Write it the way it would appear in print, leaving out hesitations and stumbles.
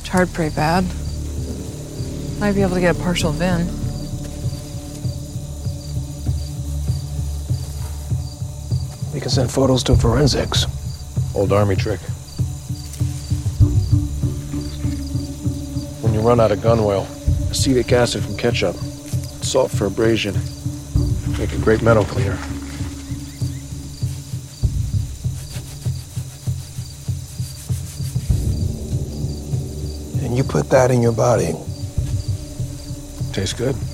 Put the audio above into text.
Charred pretty bad. Might be able to get a partial VIN. We can send photos to forensics. Old Army trick. When you run out of gun oil, acetic acid from ketchup, salt for abrasion, make a great metal cleaner. And you put that in your body. Tastes good.